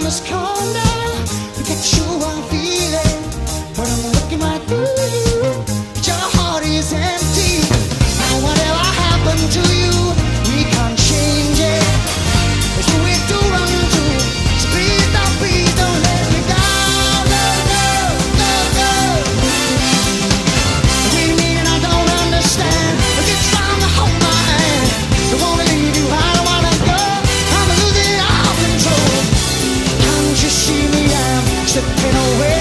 just calm down. Forget you are feeling, but I'm looking right through you. Your heart is empty. Now whatever happened to you, we can't change it. There's nowhere to run to. So please don't let me down. No, no, no, no. Wait a minute, I don't understand. It's time to hold my hand. Don't wanna leave you, I don't wanna go. I'm losing all control. Can't you see me? I'm slipping away.